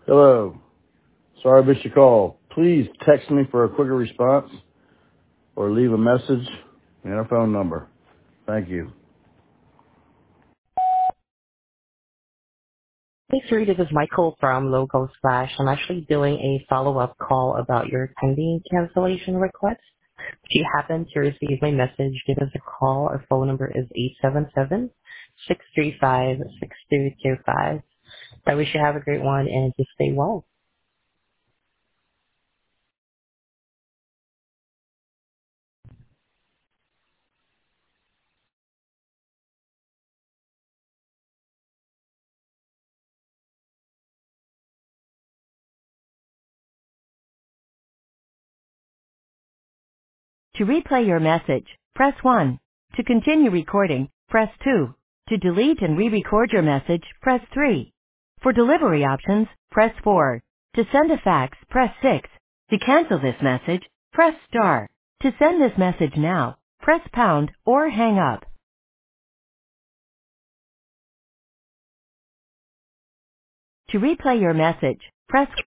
Hello. Sorry I missed your call. Please text me for a quicker response or leave a message and a phone number. Thank you. Hey, Siri, this is Michael from Logo Splash. I'm actually doing a follow-up call about your pending cancellation request. If you happen to receive my message, give us a call. Our phone number is 877-635-6225. I wish you have a great one and just stay well. To replay your message, press 1. To continue recording, press 2. To delete and re-record your message, press 3. For delivery options, press 4. To send a fax, press 6. To cancel this message, press star. To send this message now, press pound or hang up. To replay your message, press